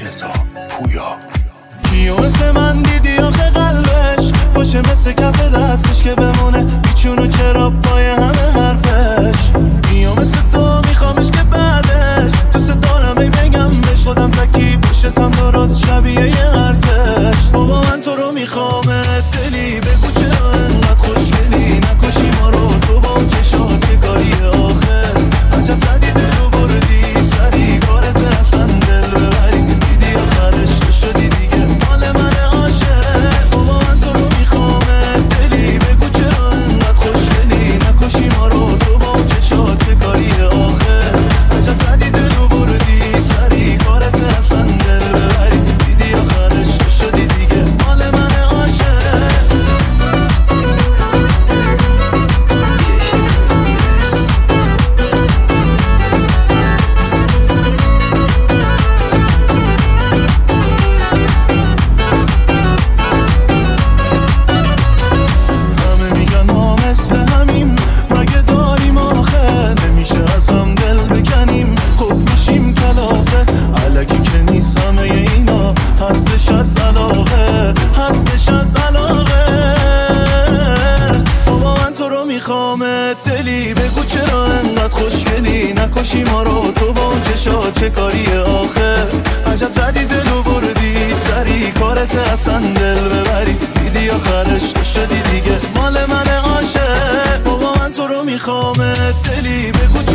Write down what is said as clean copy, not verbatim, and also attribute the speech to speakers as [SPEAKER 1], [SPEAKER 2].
[SPEAKER 1] رضا پویا.
[SPEAKER 2] کیو مثل من دیدی آخه قلبش باشه مثل کف دستش که بمونه بیچونو چرا پای همه حرفش. کیو مثل تو میخوامش که بعدش دوست دارم ای بگم بهش خودم تکی پشتم درست شبیه یه ارتش. بابا من تو رو میخوامت دلی بگو چرا انقدر خوشگلی نکشی ما رو تو با اون چشات چه کاریه آخه عجب زدی دلو بردی سری کارت اصلا دل ببری دیدی آخرش تو شدی دیگه مال من عاشق. بابا من تو رو میخوامت دلی بگو چرا انقدر خوشگلی نکشی ما رو تو با اون چشات چه کاریه آخه عجب زدی دلو بردی سری کارت اصلا دل ببری دیدی آخرش تو شدی دیگه مال من عاشق. همه میگن ما مثل همیم مگه داریم آخه نمیشه از هم دل بکنیم خوب میشیم کلافه علکی که نیست همه اینا هستش از علاقه هستش از علاقه. بابا من تو رو میخوامت دلی بگو چرا انقدر خوشگلی نکشی ما رو تو با اون چشات چه کاریه آخه عجب زدی دلو بردی سری کارت اصلا دل ببری دیدی آخرش تو شدی دیگه مال من عاشق. بابا من تو رو میخوامت دلی بگو